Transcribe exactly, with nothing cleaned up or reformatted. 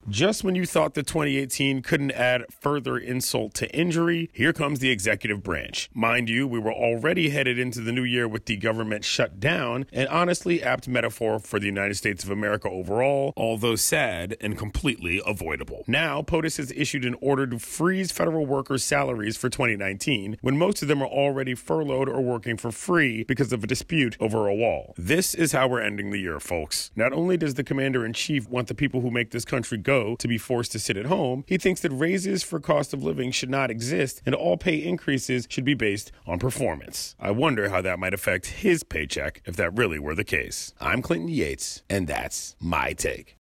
Just when you thought that twenty eighteen couldn't add further insult to injury, here comes the executive branch. Mind you, we were already headed into the new year with the government shut down, an honestly apt metaphor for the United States of America overall, although sad and completely avoidable. Now, POTUS has issued an order to freeze federal workers' salaries for twenty nineteen, when most of them are already furloughed or working for free because of a dispute over a wall. This is how we're ending the year, folks. Not only does the commander-in-chief want the people who make this country go to be forced to sit at home, he thinks that raises for cost of living should not exist and all pay increases should be based on performance. I wonder how that might affect his paycheck if that really were the case. I'm Clinton Yates, and that's my take.